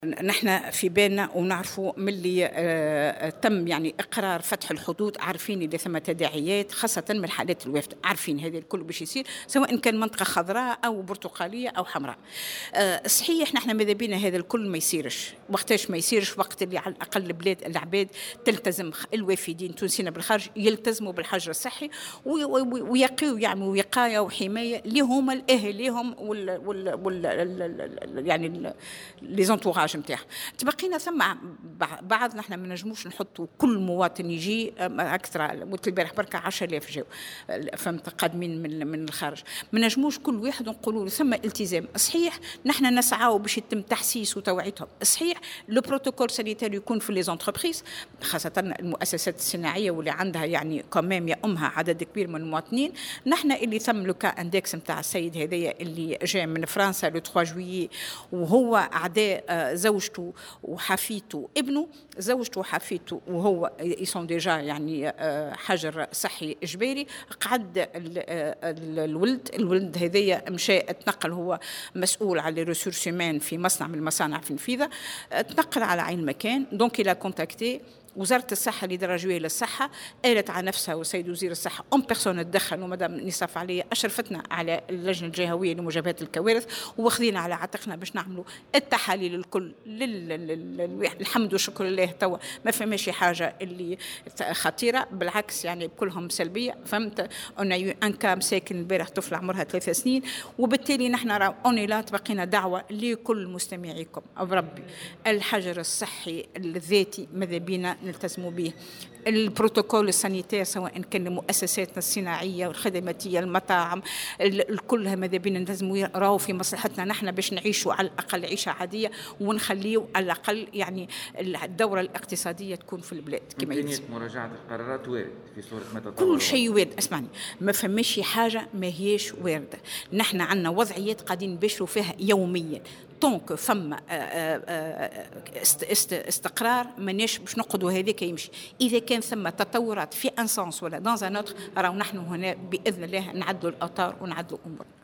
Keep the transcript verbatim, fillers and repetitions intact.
نحن في بالنا ونعرفوا ملي آه تم يعني إقرار فتح الحدود، عارفين اللي ثم تداعيات خاصة من حالات الوفد، عارفين هذا الكل باش يصير سواء كان منطقة خضراء أو برتقالية أو حمراء. آه صحيح نحن ماذا بينا هذا الكل ما يصيرش، وقتاش ما يصيرش؟ وقت اللي على الأقل بلاد العباد تلتزم، الوافدين تونسينا بالخارج يلتزموا بالحجر الصحي ويقيوا يعملوا وقاية وحماية لهم الأهليهم وال وال وال يعني لي زونتوراج نتاعهم. تبقينا ثم بعض نحن ما نجموش نحطوا كل مواطن يجي اكثر، قلت البارح بركه عشرة آلاف جاوا فهمت قادمين من من الخارج، ما نجموش كل واحد نقولوا له ثم التزام. صحيح نحن نسعاو باش يتم تحسيس وتوعيتهم، صحيح لو بروتوكول سانيتير يكون في لي زونتربريز خاصه المؤسسات الصناعيه واللي عندها يعني كمام يا امها عدد كبير من المواطنين. نحن اللي ثم لو كا اندكس نتاع السيد هذايا اللي جاء من فرنسا لو ثلاثة جويي وهو اعداء زوجته وحفيته ابنه، زوجته وحفيته وهو يسون ديجا يعني حجر صحي اجباري، قعد الولد الولد هذايا مشى تنقل، هو مسؤول على ريسورس هيومان في مصنع من المصانع في النفيذه، تنقل على عين مكان. دونك الى كونتاكتي وزارة الصحة الإدارة الجوية للصحة، قالت على نفسها والسيد وزير الصحة أم بيرسون تدخل، ومدام نصف عليا أشرفتنا على اللجنة الجهوية لمجابهة الكوارث، وواخذين على عاتقنا باش نعملوا التحاليل الكل. الحمد والشكر لله توا ما فماش حاجة اللي خطيرة، بالعكس يعني كلهم سلبية. فهمت أنا يو أن كام ساكن البارح طفل عمرها ثلاثة سنين، وبالتالي نحن راو أوني لا تبقينا دعوة لكل مستمعيكم أو ربي الحجر الصحي الذاتي ماذا بينا نلتزموا به. البروتوكول السانيتير سواء كان المؤسسات الصناعيه والخدماتيه المطاعم الكلها ماذا بينا نلتزموا راهو في مصلحتنا نحن باش نعيشوا على الاقل عيشه عاديه، ونخليوا على الاقل يعني الدوره الاقتصاديه تكون في البلاد كما يجب. مراجعه القرارات وارد في صوره ما تطور، كل شيء وارد. اسمعني، ما فماش حاجه ما هيش وارده. نحن عندنا وضعيات قاعدين نبشروا فيها يوميا. طونك فما استقرار ماناش باش نقعدوا هذاك يمشي. اذا كان ثم تطورات في ان سانس ولا دون ان اوتر، راهو نحن هنا باذن الله نعدلوا الاطار ونعدلوا الامور.